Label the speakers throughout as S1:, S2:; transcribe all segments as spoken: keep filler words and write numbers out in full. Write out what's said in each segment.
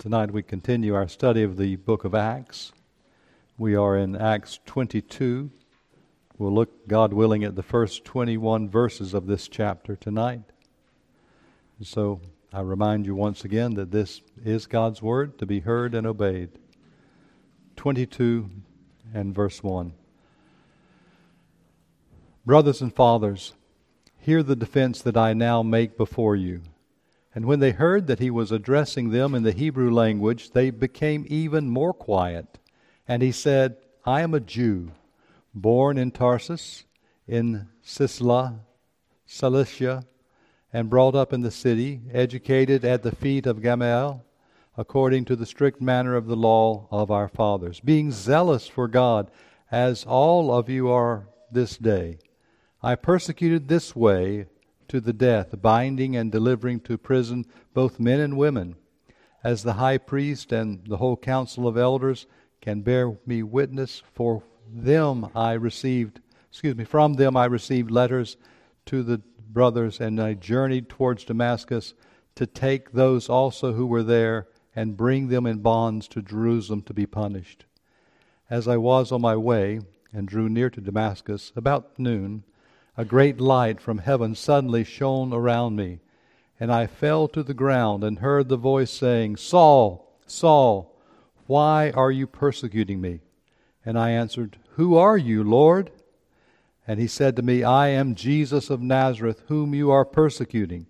S1: Tonight we continue our study of the book of Acts. We are in Acts twenty-two. We'll look, God willing, at the first twenty-one verses of this chapter tonight. So I remind you once again that this is God's word to be heard and obeyed. twenty-two and verse one. Brothers and fathers, hear the defense that I now make before you. And when they heard that he was addressing them in the Hebrew language, they became even more quiet. And he said, I am a Jew, born in Tarsus, in Cilicia, Cilicia, and brought up in the city, educated at the feet of Gamaliel, according to the strict manner of the law of our fathers, being zealous for God, as all of you are this day. I persecuted this way to the death, binding and delivering to prison both men and women, as the high priest and the whole council of elders can bear me witness. For them I received, excuse me, from them I received letters to the brothers, and I journeyed towards Damascus to take those also who were there and bring them in bonds to Jerusalem to be punished. As I was on my way and drew near to Damascus, about noon, a great light from heaven suddenly shone around me, and I fell to the ground and heard the voice saying, Saul, Saul, why are you persecuting me? And I answered, Who are you, Lord? And he said to me, I am Jesus of Nazareth, whom you are persecuting.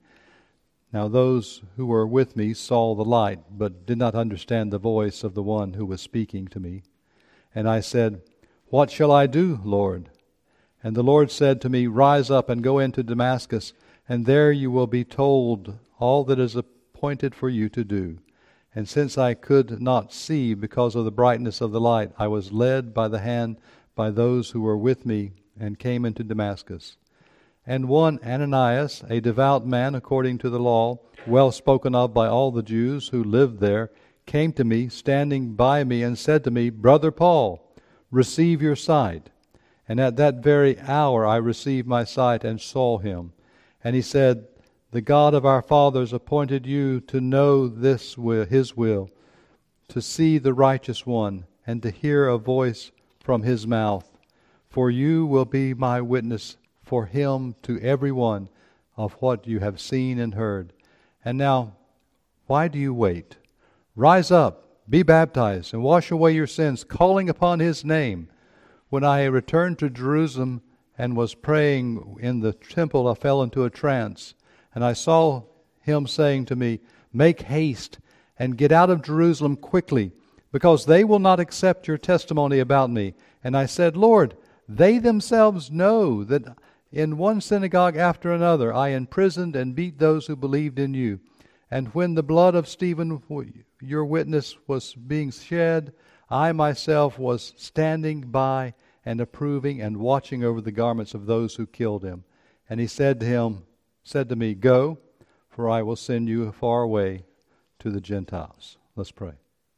S1: Now those who were with me saw the light, but did not understand the voice of the one who was speaking to me. And I said, What shall I do, Lord? And the Lord said to me, Rise up and go into Damascus, and there you will be told all that is appointed for you to do. And since I could not see because of the brightness of the light, I was led by the hand by those who were with me, and came into Damascus. And one Ananias, a devout man according to the law, well spoken of by all the Jews who lived there, came to me, standing by me, and said to me, Brother Paul, receive your sight. And at that very hour I received my sight and saw him. And he said, The God of our fathers appointed you to know this will, his will, to see the righteous one, and to hear a voice from his mouth. For you will be my witness for him to everyone of what you have seen and heard. And now, why do you wait? Rise up, be baptized, and wash away your sins, calling upon his name. When I returned to Jerusalem and was praying in the temple, I fell into a trance, and I saw him saying to me, Make haste and get out of Jerusalem quickly, because they will not accept your testimony about me. And I said, Lord, they themselves know that in one synagogue after another I imprisoned and beat those who believed in you. And when the blood of Stephen, your witness, was being shed, I myself was standing by and approving and watching over the garments of those who killed him. And he said to him, said to me, Go, for I will send you far away to the Gentiles. Let's pray.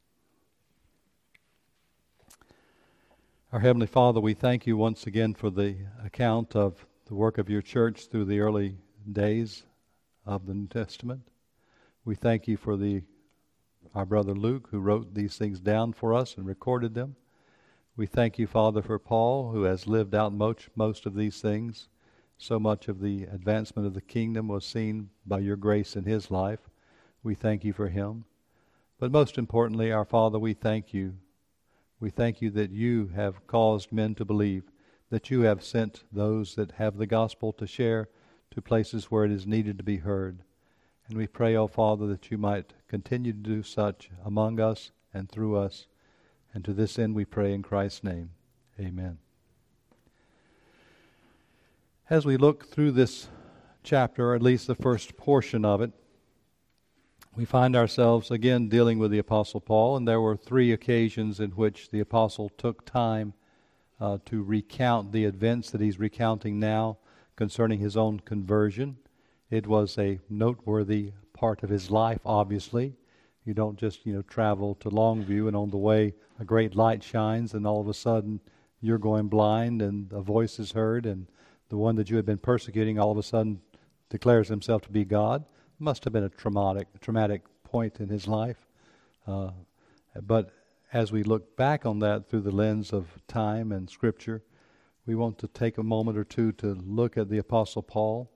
S1: Our Heavenly Father, we thank you once again for the account of the work of your church through the early days of the New Testament. We thank you for the our brother Luke, who wrote these things down for us and recorded them. We thank you, Father, for Paul, who has lived out most, most of these things. So much of the advancement of the kingdom was seen by your grace in his life. We thank you for him. But most importantly, our Father, we thank you. We thank you that you have caused men to believe, that you have sent those that have the gospel to share to places where it is needed to be heard. And we pray, O Father, that you might continue to do such among us and through us. And to this end we pray in Christ's name. Amen. As we look through this chapter, or at least the first portion of it, we find ourselves again dealing with the Apostle Paul, and there were three occasions in which the Apostle took time uh, to recount the events that he's recounting now concerning his own conversion. It was a noteworthy part of his life, obviously. You don't just, you know, travel to Longview and on the way a great light shines and all of a sudden you're going blind and a voice is heard and the one that you had been persecuting all of a sudden declares himself to be God. It must have been a traumatic, traumatic point in his life. Uh, but as we look back on that through the lens of time and Scripture, we want to take a moment or two to look at the Apostle Paul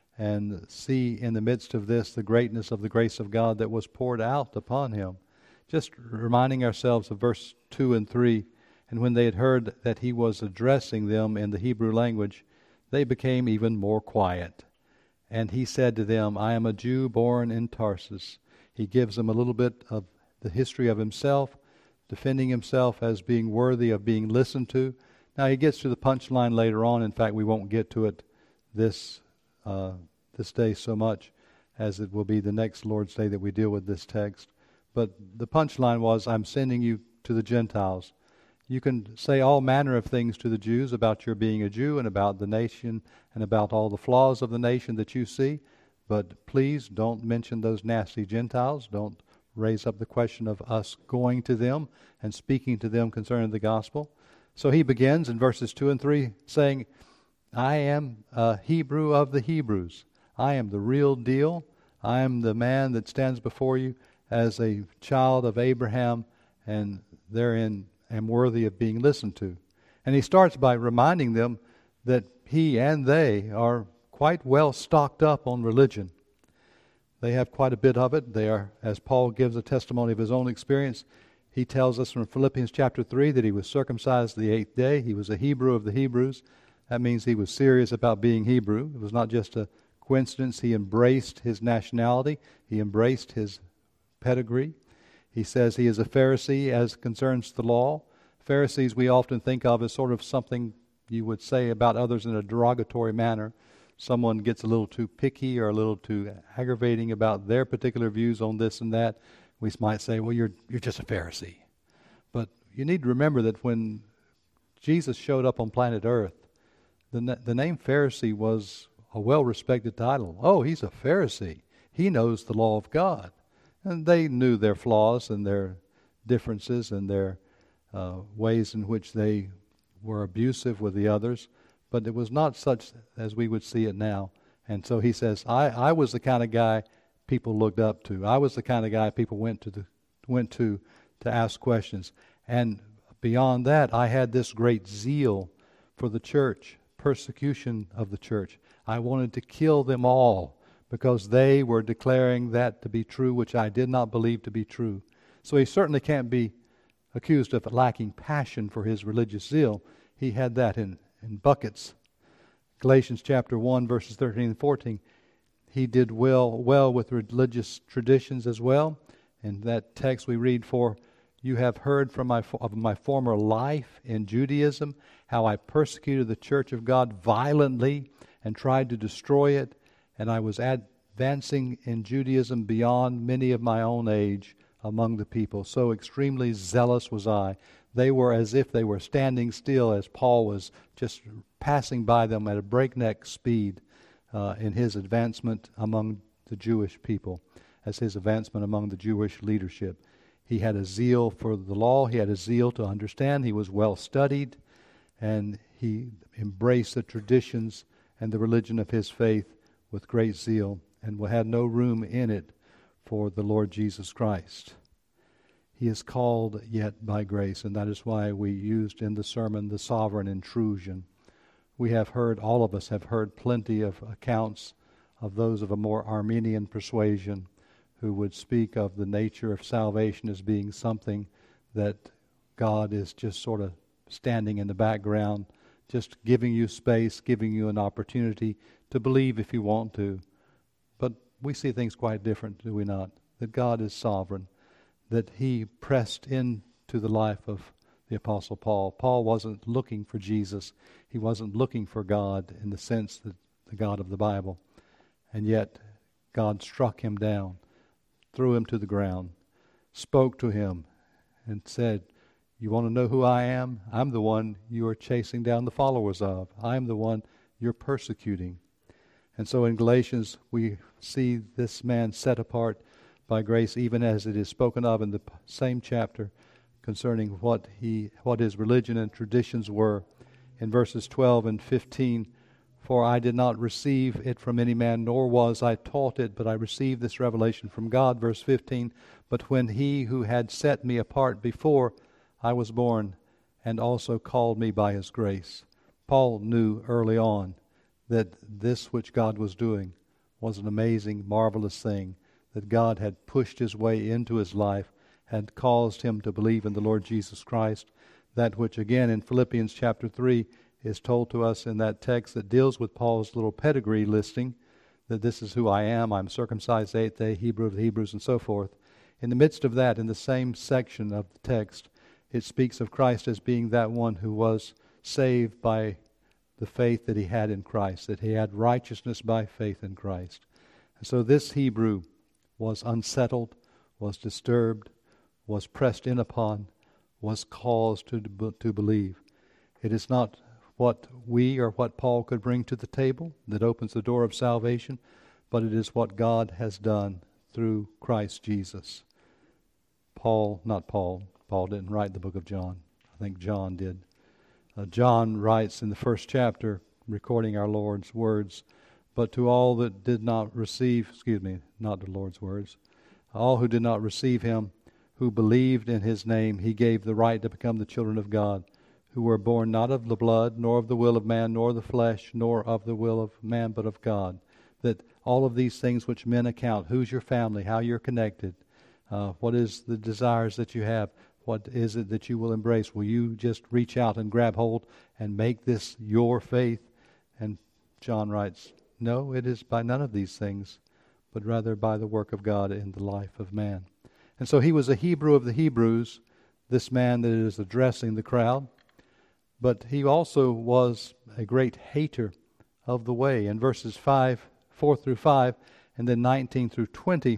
S1: and see in the midst of this the greatness of the grace of God that was poured out upon him. Just reminding ourselves of verse two and three, and when they had heard that he was addressing them in the Hebrew language, they became even more quiet. And he said to them, I am a Jew born in Tarsus. He gives them a little bit of the history of himself, defending himself as being worthy of being listened to. Now he gets to the punchline later on. In fact, we won't get to it this uh, this day so much as it will be the next Lord's Day that we deal with this text. But the punchline was, I'm sending you to the Gentiles. You can say all manner of things to the Jews about your being a Jew and about the nation and about all the flaws of the nation that you see, but please don't mention those nasty Gentiles. Don't raise up the question of us going to them and speaking to them concerning the gospel. So he begins in verses two and three saying, I am a Hebrew of the Hebrews. I am the real deal. I am the man that stands before you as a child of Abraham, and therein am worthy of being listened to. And he starts by reminding them that he and they are quite well stocked up on religion. They have quite a bit of it. They are, as Paul gives a testimony of his own experience, he tells us from Philippians chapter three that he was circumcised the eighth day. He was a Hebrew of the Hebrews. That means he was serious about being Hebrew. It was not just a coincidence. He embraced his nationality. He embraced his pedigree. He says he is a Pharisee as concerns the law. Pharisees we often think of as sort of something you would say about others in a derogatory manner. Someone gets a little too picky or a little too aggravating about their particular views on this and that. We might say, well, you're you're just a Pharisee. But you need to remember that when Jesus showed up on planet Earth, the, the name Pharisee was a well-respected title. Oh, he's a Pharisee. He knows the law of God. And they knew their flaws and their differences and their uh, ways in which they were abusive with the others. But it was not such as we would see it now. And so he says, I, I was the kind of guy people looked up to. I was the kind of guy people went to the, went to to ask questions. And beyond that, I had this great zeal for the church, persecution of the church. I wanted to kill them all because they were declaring that to be true, which I did not believe to be true. So he certainly can't be accused of lacking passion for his religious zeal. He had that in, in buckets. Galatians chapter one, verses thirteen and fourteen. He did well well with religious traditions as well. In that text we read, for you have heard from my of my former life in Judaism, how I persecuted the church of God violently and tried to destroy it, and I was advancing in Judaism beyond many of my own age among the people. So extremely zealous was I. They were as if they were standing still as Paul was just passing by them at a breakneck speed uh, in his advancement among the Jewish people, as his advancement among the Jewish leadership. He had a zeal for the law. He had a zeal to understand. He was well studied, and he embraced the traditions and the religion of his faith with great zeal, and had no room in it for the Lord Jesus Christ. He is called yet by grace, and that is why we used in the sermon the sovereign intrusion. We have heard, all of us have heard plenty of accounts of those of a more Arminian persuasion who would speak of the nature of salvation as being something that God is just sort of standing in the background, just giving you space, giving you an opportunity to believe if you want to. But we see things quite different, do we not? That God is sovereign, that he pressed into the life of the Apostle Paul. Paul wasn't looking for Jesus. He wasn't looking for God in the sense that the God of the Bible. And yet God struck him down, threw him to the ground, spoke to him, and said, you want to know who I am? I'm the one you are chasing down the followers of. I'm the one you're persecuting. And so in Galatians, we see this man set apart by grace, even as it is spoken of in the same chapter concerning what he, what his religion and traditions were. In verses twelve and fifteen, For I did not receive it from any man, nor was I taught it, but I received this revelation from God. Verse fifteen, but when he who had set me apart before I was born, and also called me by his grace. Paul knew early on that this which God was doing was an amazing, marvelous thing, that God had pushed his way into his life, had caused him to believe in the Lord Jesus Christ, that which again in Philippians chapter three is told to us in that text that deals with Paul's little pedigree listing, that this is who I am, I'm circumcised eighth day, Hebrew of the Hebrews, and so forth. In the midst of that, in the same section of the text, it speaks of Christ as being that one who was saved by the faith that he had in Christ, that he had righteousness by faith in Christ. And so this Hebrew was unsettled, was disturbed, was pressed in upon, was caused to, to believe. It is not what we or what Paul could bring to the table that opens the door of salvation, but it is what God has done through Christ Jesus. Paul, not Paul, Paul didn't write the book of John. I think John did. Uh, John writes in the first chapter, recording our Lord's words, but to all that did not receive, excuse me, not the Lord's words, all who did not receive him, who believed in his name, he gave the right to become the children of God, who were born not of the blood, nor of the will of man, nor the flesh, nor of the will of man, but of God. That all of these things which men account, who's your family, how you're connected, uh, what is the desires that you have, what is it that you will embrace? Will you just reach out and grab hold and make this your faith? And John writes, no, it is by none of these things, but rather by the work of God in the life of man. And so he was a Hebrew of the Hebrews, this man that is addressing the crowd. But he also was a great hater of the way. In verses five, four through five, and then nineteen through twenty,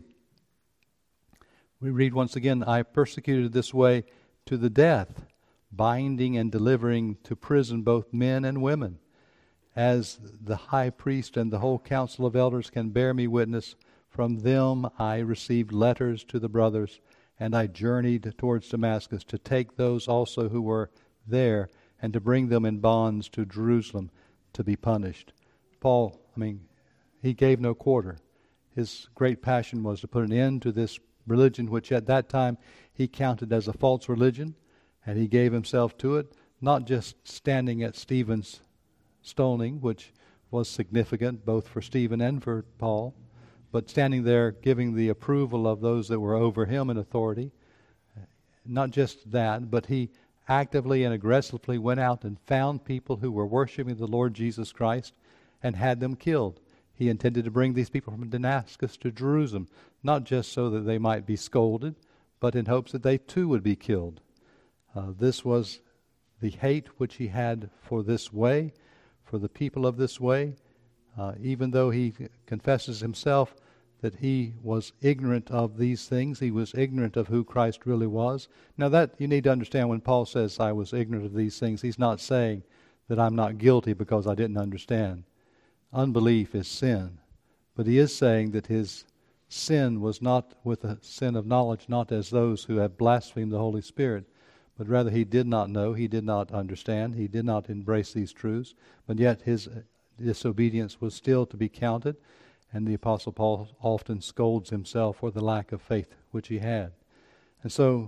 S1: we read once again, I persecuted this way to the death, binding and delivering to prison both men and women. As the high priest and the whole council of elders can bear me witness, from them I received letters to the brothers, and I journeyed towards Damascus to take those also who were there, and to bring them in bonds to Jerusalem to be punished. Paul, I mean, he gave no quarter. His great passion was to put an end to this religion, which at that time he counted as a false religion, and he gave himself to it, not just standing at Stephen's stoning, which was significant both for Stephen and for Paul, but standing there giving the approval of those that were over him in authority. Not just that, but he actively and aggressively went out and found people who were worshiping the Lord Jesus Christ and had them killed. He intended to bring these people from Damascus to Jerusalem, not just so that they might be scolded, but in hopes that they too would be killed. Uh, this was the hate which he had for this way, for the people of this way, uh, even though he confesses himself that he was ignorant of these things. He was ignorant of who Christ really was. Now that you need to understand, when Paul says I was ignorant of these things, he's not saying that I'm not guilty because I didn't understand. Unbelief is sin. But he is saying that his sin was not with a sin of knowledge, not as those who have blasphemed the Holy Spirit, but rather he did not know, he did not understand, he did not embrace these truths, but yet his disobedience was still to be counted. And the Apostle Paul often scolds himself for the lack of faith which he had. And so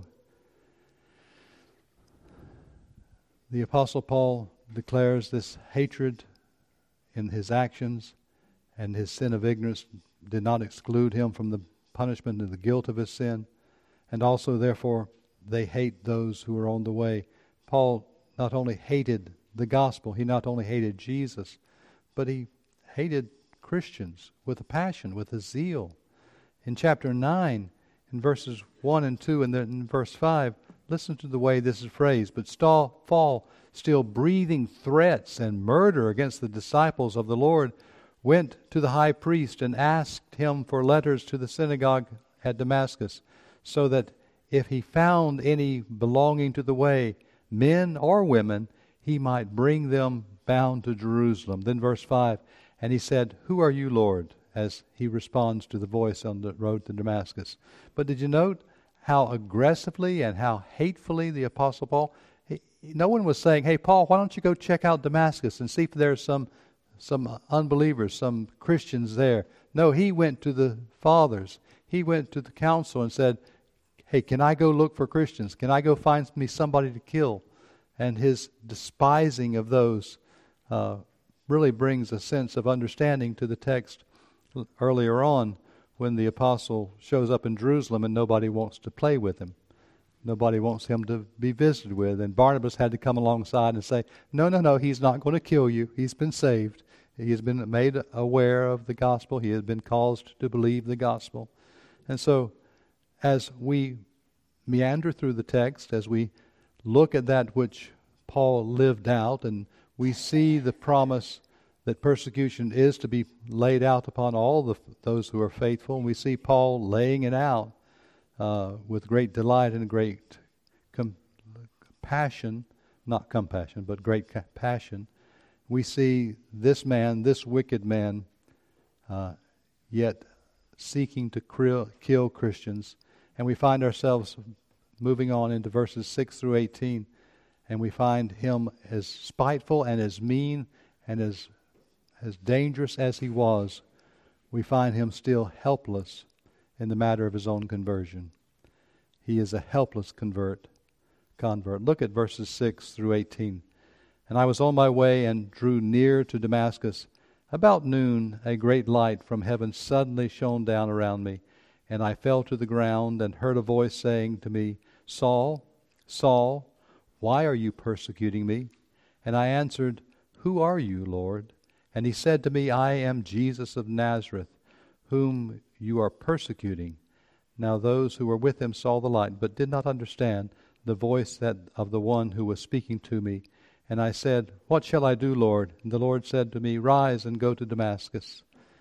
S1: the Apostle Paul declares this hatred in his actions, and his sin of ignorance did not exclude him from the punishment and the guilt of his sin. And also, therefore, they hate those who are on the way. Paul not only hated the gospel, he not only hated Jesus, but he hated Christians with a passion, with a zeal. In chapter nine, in verses one and two, and then in verse five, listen to the way this is phrased. But Paul, still breathing threats and murder against the disciples of the Lord, went to the high priest and asked him for letters to the synagogue at Damascus, so that if he found any belonging to the way, men or women, he might bring them bound to Jerusalem. Then verse five, and he said, who are you, Lord? As he responds to the voice on the road to Damascus. But did you note how aggressively and how hatefully the Apostle Paul, he, no one was saying, hey, Paul, why don't you go check out Damascus and see if there's some some unbelievers, some Christians there. No, he went to the fathers. He went to the council and said, hey, can I go look for Christians? Can I go find me somebody to kill? And his despising of those uh, really brings a sense of understanding to the text earlier on when the apostle shows up in Jerusalem and nobody wants to play with him. Nobody wants him to be visited with. And Barnabas had to come alongside and say, no, no, no, he's not going to kill you. He's been saved. He has been made aware of the gospel. He has been caused to believe the gospel. And so as we meander through the text, as we look at that which Paul lived out, and we see the promise that persecution is to be laid out upon all the, those who are faithful, and we see Paul laying it out uh, with great delight and great com- passion, not compassion, but great ca- passion. We see this man, this wicked man, uh, yet seeking to krill, kill Christians. And we find ourselves moving on into verses six through eighteen, and we find him as spiteful and as mean and as, as dangerous as he was. We find him still helpless in the matter of his own conversion. He is a helpless convert. convert. Look at verses six through eighteen. And I was on my way and drew near to Damascus. About noon, a great light from heaven suddenly shone down around me, and I fell to the ground and heard a voice saying to me, Saul, Saul, why are you persecuting me? And I answered, Who are you, Lord? And he said to me, I am Jesus of Nazareth, whom you are persecuting. Now those who were with him saw the light, but did not understand the voice that of the one who was speaking to me. And I said, What shall I do, Lord? And the Lord said to me, Rise and go to Damascus.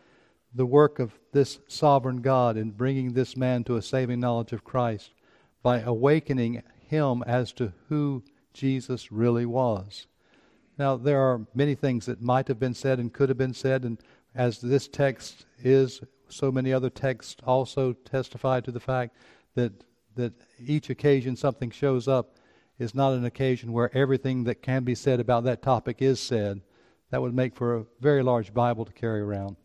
S1: The work of this sovereign God in bringing this man to a saving knowledge of Christ by awakening him as to who Jesus really was. Now, there are many things that might have been said and could have been said, and as this text is, so many other texts also testify to the fact that that each occasion something shows up is not an occasion where everything that can be said about that topic is said. That would make for a very large Bible to carry around.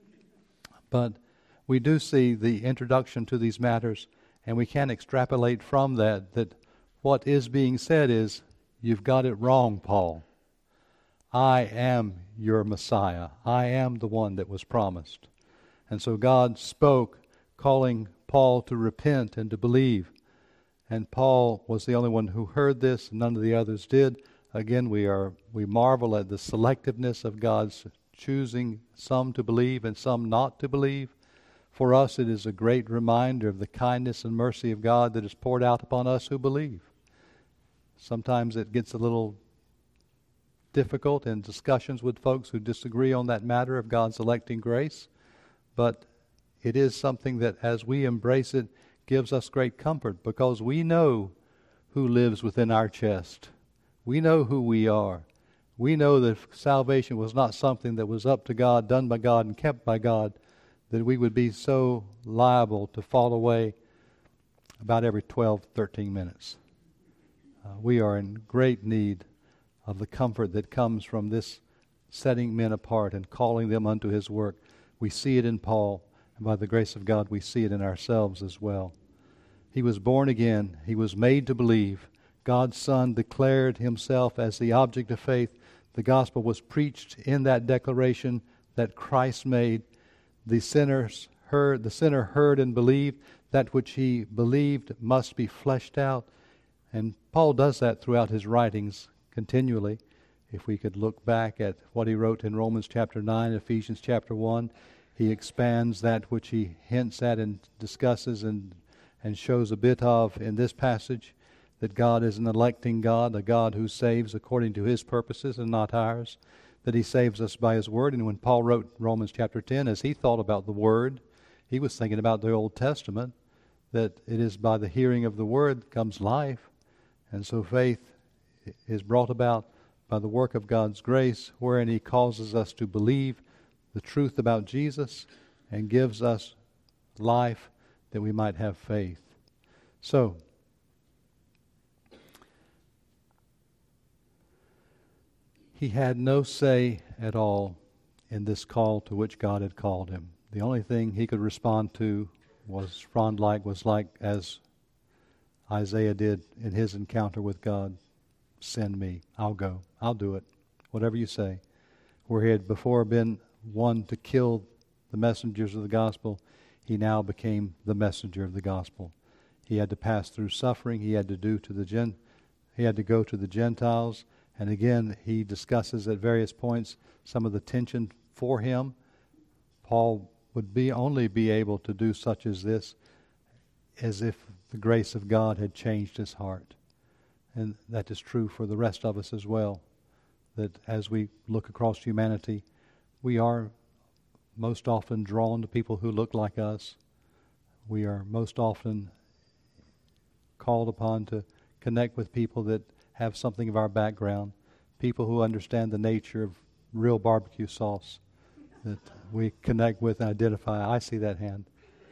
S1: But we do see the introduction to these matters, and we can extrapolate from that that what is being said is, you've got it wrong, Paul. I am your Messiah. I am the one that was promised. And so God spoke, calling Paul to repent and to believe. And Paul was the only one who heard this. None of the others did. Again, we are we marvel at the selectiveness of God's choosing some to believe and some not to believe. For us, it is a great reminder of the kindness and mercy of God that is poured out upon us who believe. Sometimes it gets a little difficult in discussions with folks who disagree on that matter of God's electing grace, but it is something that as we embrace it, gives us great comfort, because we know who lives within our chest. We know who we are. We know that if salvation was not something that was up to God, done by God, and kept by God, that we would be so liable to fall away about every twelve, thirteen minutes. Uh, we are in great need of the comfort that comes from this setting men apart and calling them unto his work. We see it in Paul, and by the grace of God, we see it in ourselves as well. He was born again. He was made to believe. God's Son declared himself as the object of faith. The gospel was preached in that declaration that Christ made. The sinners heard, the sinner heard and believed. That which he believed must be fleshed out. And Paul does that throughout his writings continually. If we could look back at what he wrote in Romans chapter nine, Ephesians chapter one, he expands that which he hints at and discusses and and shows a bit of in this passage, that God is an electing God, a God who saves according to his purposes and not ours, that he saves us by his word. And when Paul wrote Romans chapter ten, as he thought about the word, he was thinking about the Old Testament, that it is by the hearing of the word comes life. And so faith is brought about by the work of God's grace, wherein he causes us to believe the truth about Jesus and gives us life that we might have faith. So, he had no say at all in this call to which God had called him. The only thing he could respond to was respond like was like as Isaiah did in his encounter with God. Send me. I'll go. I'll do it. Whatever you say. Where he had before been one to kill the messengers of the gospel, he now became the messenger of the gospel. He had to pass through suffering. He had to do to the gen. He had to go to the Gentiles. And again, he discusses at various points some of the tension for him. Paul would be only be able to do such as this as if the grace of God had changed his heart. And that is true for the rest of us as well. That as we look across humanity, we are most often drawn to people who look like us. We are most often called upon to connect with people that have something of our background, people who understand the nature of real barbecue sauce, that we connect with and identify. I see that hand.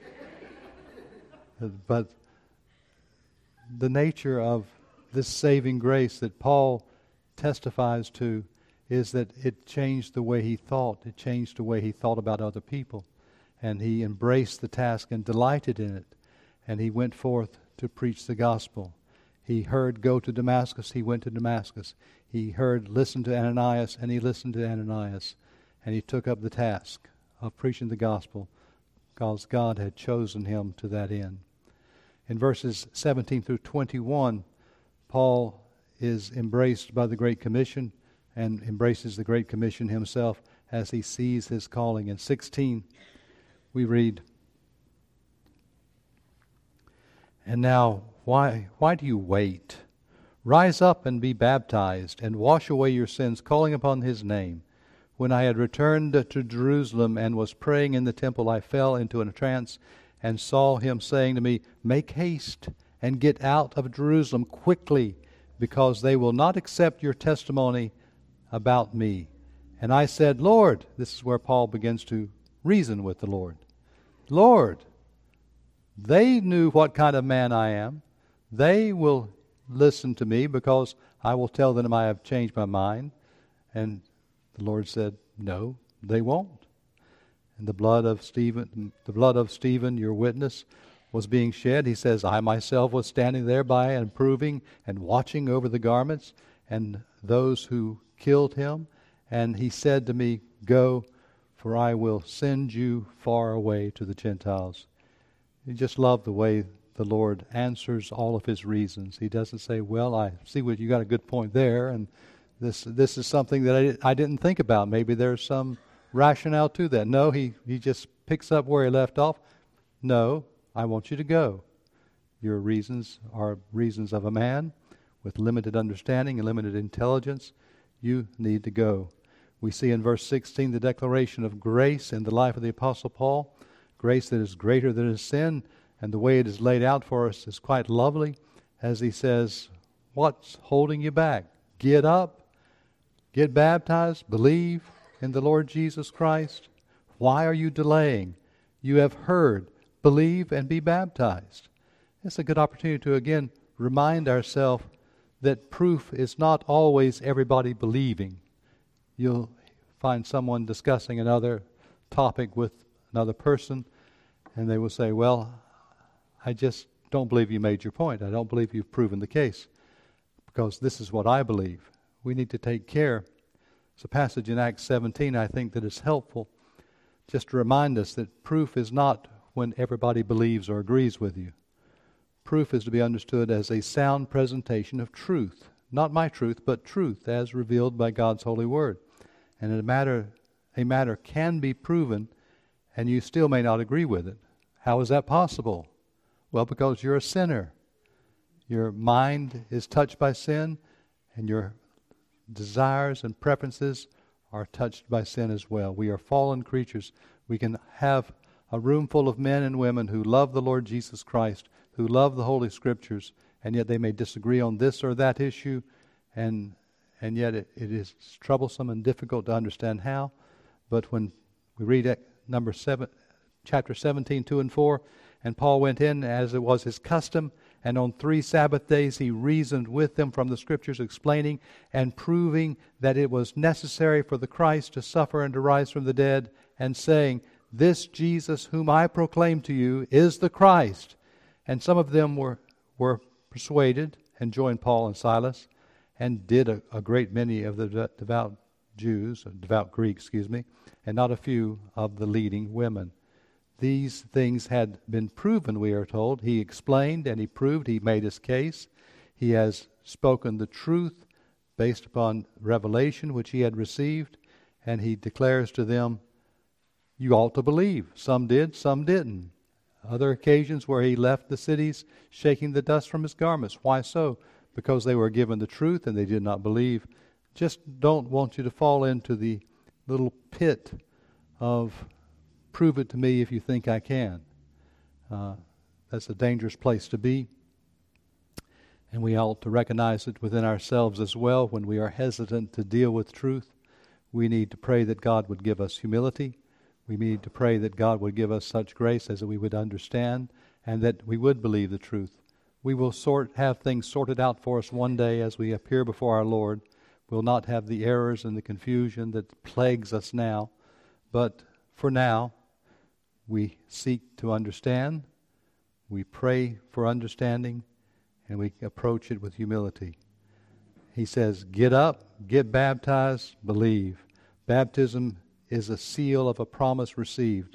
S1: But the nature of this saving grace that Paul testifies to is that it changed the way he thought. It changed the way he thought about other people. And he embraced the task and delighted in it. And he went forth to preach the gospel. He heard, go to Damascus, he went to Damascus. He heard, listen to Ananias, and he listened to Ananias. And he took up the task of preaching the gospel because God had chosen him to that end. In verses seventeen through twenty-one, Paul is embraced by the Great Commission and embraces the Great Commission himself as he sees his calling. In sixteen, we read, "And now, why, why do you wait? Rise up and be baptized, and wash away your sins, calling upon his name. When I had returned to Jerusalem and was praying in the temple, I fell into a trance and saw him saying to me, 'Make haste and get out of Jerusalem quickly, because they will not accept your testimony about me.' And I said, 'Lord,'" this is where Paul begins to reason with the Lord, "Lord, they knew what kind of man I am. They will listen to me because I will tell them I have changed my mind." And the Lord said, "No, they won't." And the blood of Stephen, the blood of Stephen, your witness, was being shed. He says, "I myself was standing there by and approving and watching over the garments and those who killed him. And he said to me, 'Go, for I will send you far away to the Gentiles.'" You just love the way the Lord answers all of his reasons. He doesn't say, "Well, I see what you got a good point there, and this this is something that I, I didn't think about. Maybe there's some rationale to that." No, he, he just picks up where he left off. "No, I want you to go. Your reasons are reasons of a man with limited understanding and limited intelligence. You need to go." We see in verse sixteen the declaration of grace in the life of the Apostle Paul, grace that is greater than his sin, and the way it is laid out for us is quite lovely, as he says, what's holding you back? Get up, get baptized, believe in the Lord Jesus Christ. Why are you delaying? You have heard, believe and be baptized. It's a good opportunity to again remind ourselves that proof is not always everybody believing. You'll find someone discussing another topic with another person, and they will say, "Well, I just don't believe you made your point. I don't believe you've proven the case, because this is what I believe." We need to take care. It's a passage in Acts seventeen, I think, that is helpful just to remind us that proof is not when everybody believes or agrees with you. Proof is to be understood as a sound presentation of truth. Not my truth, but truth as revealed by God's holy word. And a matter, a matter can be proven and you still may not agree with it. How is that possible? Well, because you're a sinner. Your mind is touched by sin, and your desires and preferences are touched by sin as well. We are fallen creatures. We can have a room full of men and women who love the Lord Jesus Christ, who love the Holy Scriptures, and yet they may disagree on this or that issue, and and yet it, it is troublesome and difficult to understand how. But when we read at number seven, chapter seventeen, two and four, and Paul went in as it was his custom, And on three Sabbath days he reasoned with them from the Scriptures, explaining and proving that it was necessary for the Christ to suffer and to rise from the dead, and saying, "This Jesus whom I proclaim to you is the Christ." And some of them were, were persuaded and joined Paul and Silas, and did a, a great many of the devout Jews, devout Greeks, excuse me, and not a few of the leading women. These things had been proven, we are told. He explained and he proved, he made his case. He has spoken the truth based upon revelation which he had received, and he declares to them, you ought to believe. Some did, some didn't. Other occasions where he left the cities shaking the dust from his garments. Why so? Because they were given the truth and they did not believe. Just don't want you to fall into the little pit of prove it to me if you think I can. Uh, that's a dangerous place to be. And we ought to recognize it within ourselves as well when we are hesitant to deal with truth. We need to pray that God would give us humility. We need to pray that God would give us such grace as that we would understand and that we would believe the truth. We will sort have things sorted out for us one day as we appear before our Lord. We'll not have the errors and the confusion that plagues us now. But for now, we seek to understand, we pray for understanding, and we approach it with humility. He says, get up, get baptized, believe. Baptism is a seal of a promise received.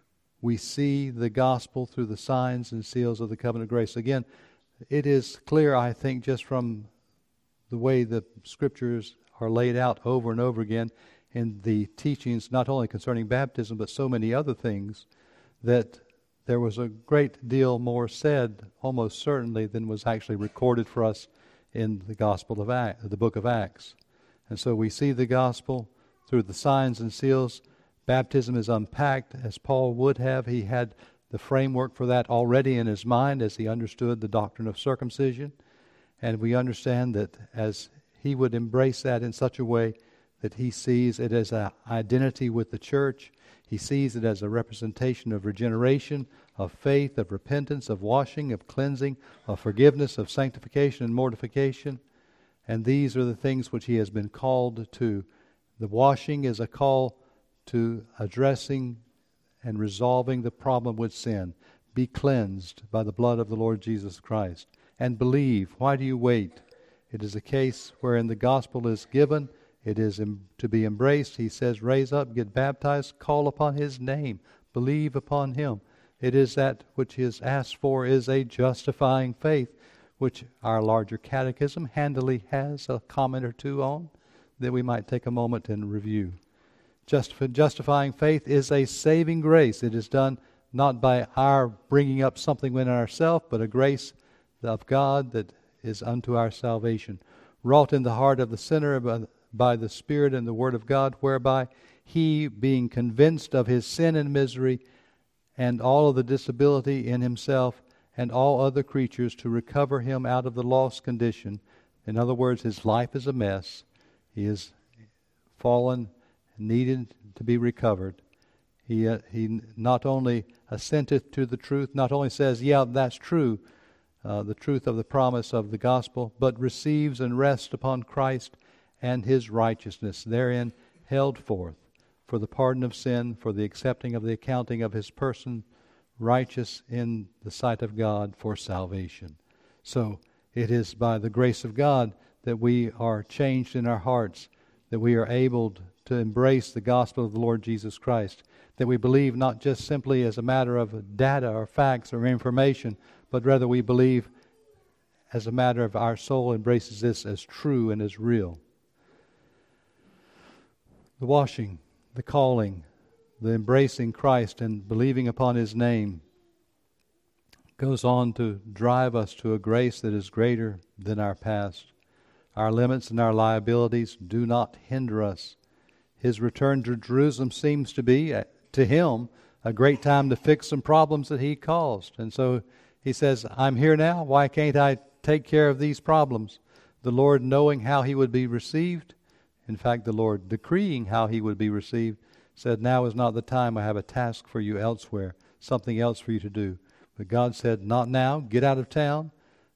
S1: We see the gospel through the signs and seals of the covenant of grace. Again, it is clear, I think, just from the way the Scriptures are laid out over and over again in the teachings, not only concerning baptism, but so many other things, that there was a great deal more said, almost certainly, than was actually recorded for us in the Gospel of Acts, the book of Acts. And so we see the gospel through the signs and seals. Baptism is unpacked as Paul would have. He had the framework for that already in his mind as he understood the doctrine of circumcision. And we understand that as he would embrace that in such a way that he sees it as an identity with the church, he sees it as a representation of regeneration, of faith, of repentance, of washing, of cleansing, of forgiveness, of sanctification and mortification. And these are the things which he has been called to. The washing is a call to addressing and resolving the problem with sin. Be cleansed by the blood of the Lord Jesus Christ. And believe. Why do you wait? It is a case wherein the gospel is given. It is to be embraced. He says, raise up, get baptized, call upon His name, believe upon Him. It is that which is asked for is a justifying faith, which our larger catechism handily has a comment or two on, that we might take a moment and review. Justif- justifying faith is a saving grace. It is done not by our bringing up something within ourselves, but a grace of God that is unto our salvation, wrought in the heart of the sinner by, by the Spirit and the Word of God, whereby he, being convinced of his sin and misery and all of the disability in himself and all other creatures, to recover him out of the lost condition. In other words, his life is a mess. He is fallen, needed to be recovered. He uh, he not only assenteth to the truth, not only says, yeah, that's true, uh, the truth of the promise of the gospel, but receives and rests upon Christ and His righteousness, therein held forth for the pardon of sin, for the accepting of the accounting of his person, righteous in the sight of God for salvation. So it is by the grace of God that we are changed in our hearts, that we are able to embrace the gospel of the Lord Jesus Christ, that we believe not just simply as a matter of data or facts or information, but rather we believe as a matter of our soul embraces this as true and as real. The washing, the calling, the embracing Christ and believing upon His name goes on to drive us to a grace that is greater than our past. Our limits and our liabilities do not hinder us. His return to Jerusalem seems to be, to him, a great time to fix some problems that he caused. And so he says, I'm here now. Why can't I take care of these problems? The Lord, knowing how he would be received, in fact, the Lord decreeing how he would be received, said, now is not the time. I have a task for you elsewhere, something else for you to do. But God said, not now. Get out of town.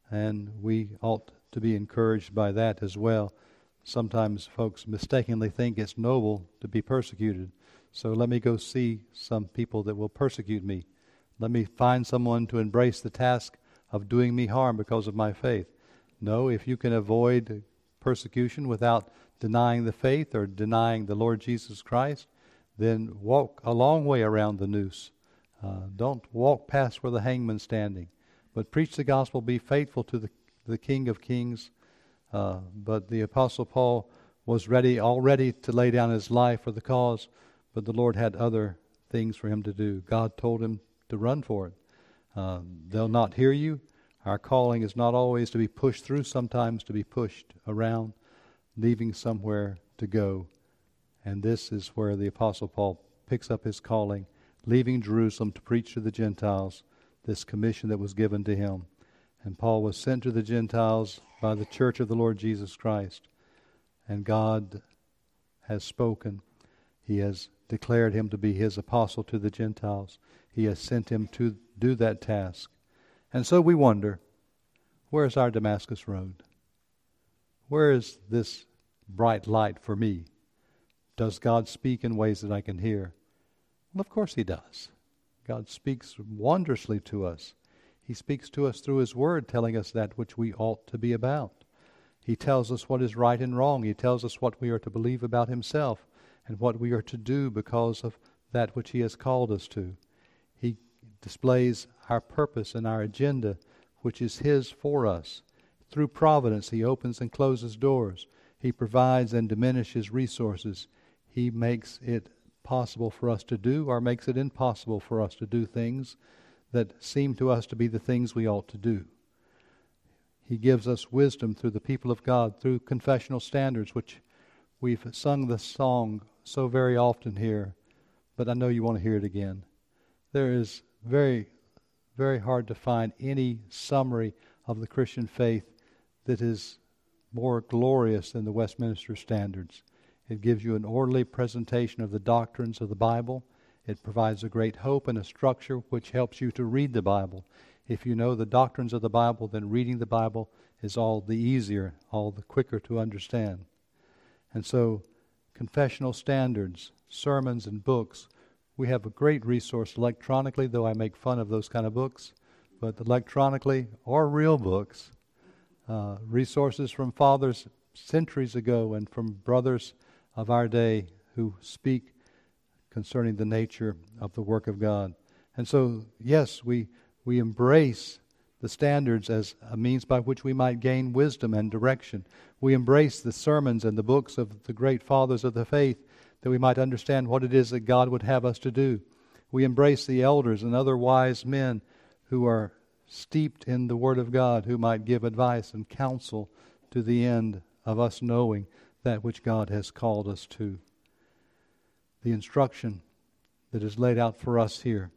S1: and we ought to be encouraged by that as well. Sometimes folks mistakenly think it's noble to be persecuted. So let me go see some people that will persecute me. Let me find someone to embrace the task of doing me harm because of my faith. No, if you can avoid persecution without denying the faith or denying the Lord Jesus Christ, then walk a long way around the noose. Uh, don't walk past where the hangman's standing, but preach the gospel, be faithful to the, the King of Kings. Uh, but the Apostle Paul was ready already to lay down his life for the cause, but the Lord had other things for him to do. God told him to run for it. Uh, they'll not hear you. Our calling is not always to be pushed through, sometimes to be pushed around, leaving somewhere to go. And this is where the Apostle Paul picks up his calling, leaving Jerusalem to preach to the Gentiles, this commission that was given to him. And Paul was sent to the Gentiles by the church of the Lord Jesus Christ. And God has spoken. He has declared him to be his apostle to the Gentiles. He has sent him to do that task. And so we wonder, where is our Damascus Road? Where is this bright light for me? Does God speak in ways that I can hear? Well, of course He does. God speaks wondrously to us. He speaks to us through His Word, telling us that which we ought to be about. He tells us what is right and wrong. He tells us what we are to believe about Himself and what we are to do because of that which He has called us to. He displays our purpose and our agenda, which is His for us. Through providence, He opens and closes doors. He provides and diminishes resources. He makes it possible for us to do or makes it impossible for us to do things that seem to us to be the things we ought to do. He gives us wisdom through the people of God, through confessional standards, which we've sung the song so very often here, but I know you want to hear it again. There is very, very hard to find any summary of the Christian faith that is more glorious than the Westminster Standards. It gives you an orderly presentation of the doctrines of the Bible. It provides a great hope and a structure which helps you to read the Bible. If you know the doctrines of the Bible, then reading the Bible is all the easier, all the quicker to understand. And so, confessional standards, sermons, and books, we have a great resource electronically, though I make fun of those kind of books, but electronically or real books, uh, resources from fathers centuries ago and from brothers of our day who speak concerning the nature of the work of God. And so, yes, we we embrace the standards as a means by which we might gain wisdom and direction. We embrace the sermons and the books of the great fathers of the faith that we might understand what it is that God would have us to do. We embrace the elders and other wise men who are steeped in the Word of God, who might give advice and counsel to the end of us knowing that which God has called us to. The instruction that is laid out for us here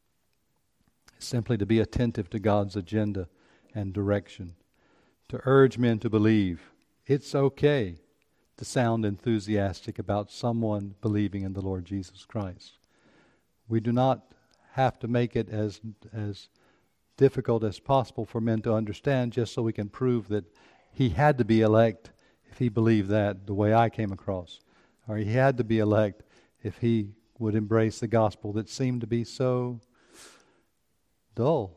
S1: is simply to be attentive to God's agenda and direction, to urge men to believe. It's okay to sound enthusiastic about someone believing in the Lord Jesus Christ. We do not have to make it as as difficult as possible for men to understand just so we can prove that he had to be elect if he believed that the way I came across, or he had to be elect if he would embrace the gospel that seemed to be so dull.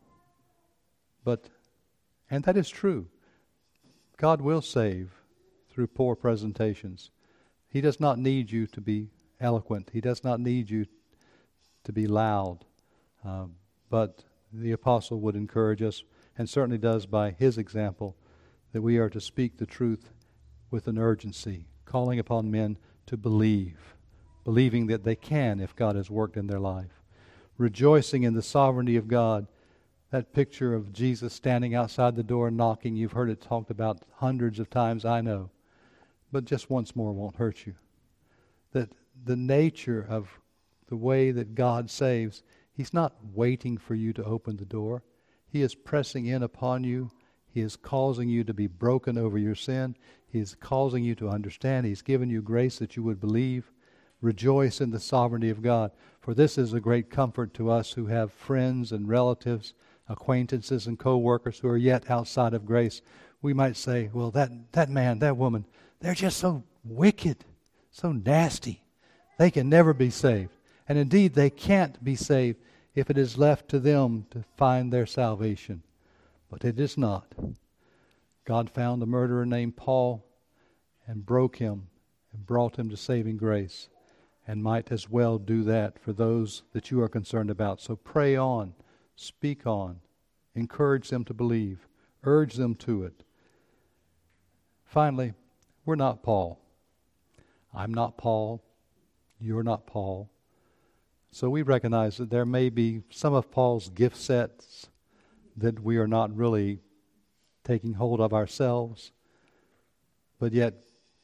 S1: But, and that is true, God will save through poor presentations. He does not need you to be eloquent. He does not need you to be loud. Uh, but the apostle would encourage us, and certainly does by his example, that we are to speak the truth with an urgency, calling upon men to believe, believing that they can if God has worked in their life, rejoicing in the sovereignty of God. That picture of Jesus standing outside the door knocking, you've heard it talked about hundreds of times, I know, but just once more won't hurt you. That the nature of the way that God saves, He's not waiting for you to open the door. He is pressing in upon you. He is causing you to be broken over your sin. He is causing you to understand. He's given you grace that you would believe. Rejoice in the sovereignty of God. For this is a great comfort to us who have friends and relatives acquaintances and co-workers who are yet outside of grace, we might say, well, that, that man, that woman, they're just so wicked, so nasty. They can never be saved. And indeed, they can't be saved if it is left to them to find their salvation. But it is not. God found a murderer named Paul and broke him and brought him to saving grace, and might as well do that for those that you are concerned about. So pray on, speak on, encourage them to believe, urge them to it. Finally, we're not Paul. I'm not Paul. You're not Paul. So we recognize that there may be some of Paul's gift sets that we are not really taking hold of ourselves, but yet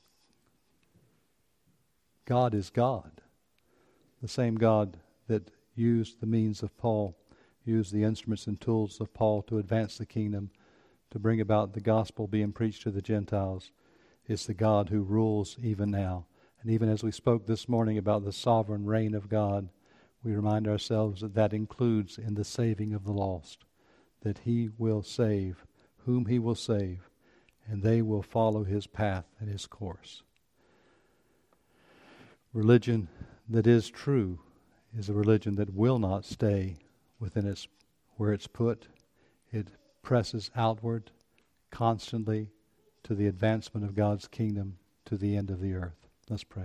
S1: God is God. The same God that used the means of Paul, used the instruments and tools of Paul to advance the kingdom, to bring about the gospel being preached to the Gentiles, is the God who rules even now. And even as we spoke this morning about the sovereign reign of God, we remind ourselves that that includes in the saving of the lost, that He will save whom He will save, and they will follow His path and His course. Religion that is true is a religion that will not stay within its where it's put. It presses outward constantly to the advancement of God's kingdom to the end of the earth. Let's pray.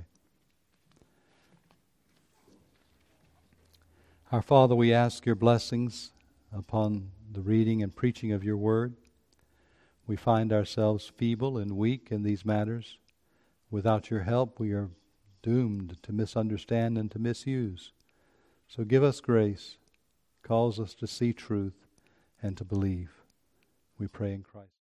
S1: Our Father, we ask your blessings upon the reading and preaching of your word. We find ourselves feeble and weak in these matters. Without your help, we are doomed to misunderstand and to misuse. So give us grace, cause us to see truth and to believe. We pray in Christ.